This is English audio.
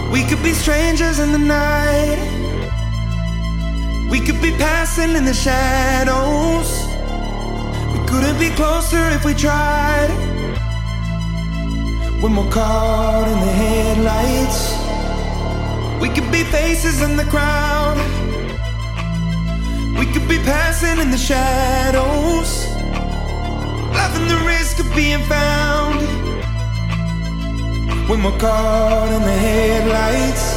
We could be strangers in the night. We could be passing in the shadows. We couldn't be closer if we tried. When we're caught in the headlights. We could be faces in the crowd. We could be passing in the shadows. Loving the risk of being found. When we're caught in the headlights.